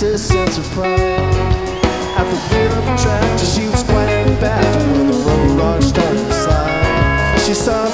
this sense of pride. At the rear of the tractor, she was quite bad when the rubber rock started to slide. She saw